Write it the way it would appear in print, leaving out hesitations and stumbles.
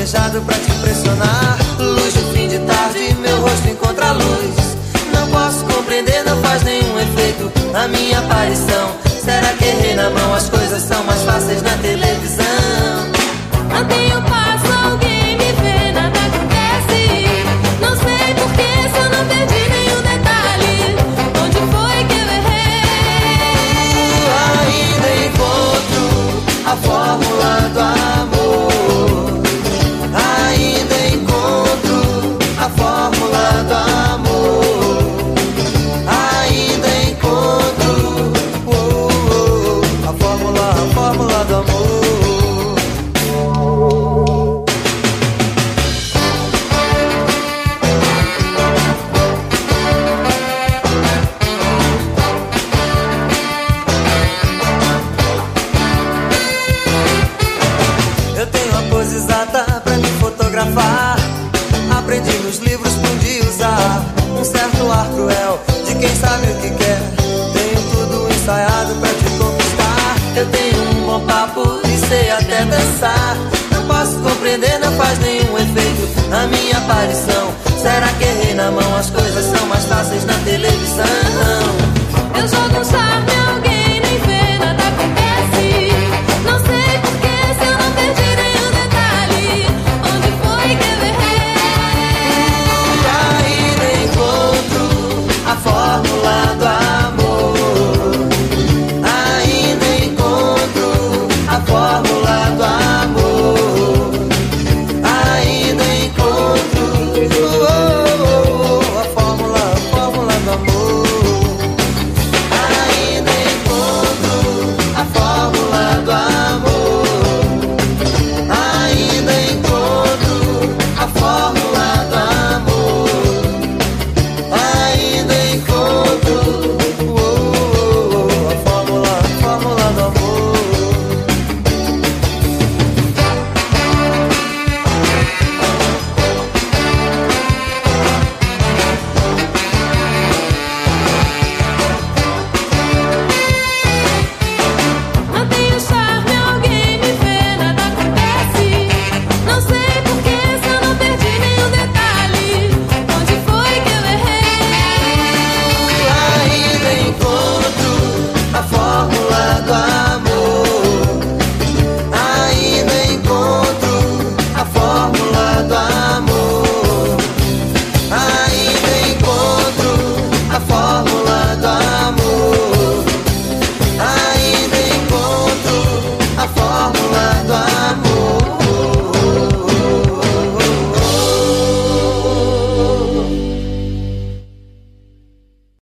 planejado pra te impressionar. Luz de fim de tarde, meu rosto encontra a luz. Não posso compreender, não faz nenhum efeito a minha aparição. Será que errei na mão? As coisas são mais fáceis na televisão. Mantenho passo, alguém me vê, nada acontece. Não sei porquê, se eu não perdi nenhum detalhe. Onde foi que eu errei? Ainda encontro a fórmula do amor. Ainda encontro a fórmula do amor. Ainda encontro a fórmula do amor. Eu tenho a pose exata pra me fotografar. Aprendi nos livros, pude usar um certo ar cruel de quem sabe o que quer. Tenho tudo ensaiado pra te conquistar. Eu tenho um bom papo e sei até dançar. Não posso compreender, não faz nenhum efeito a minha aparição. Será que errei na mão? As coisas são mais fáceis na televisão.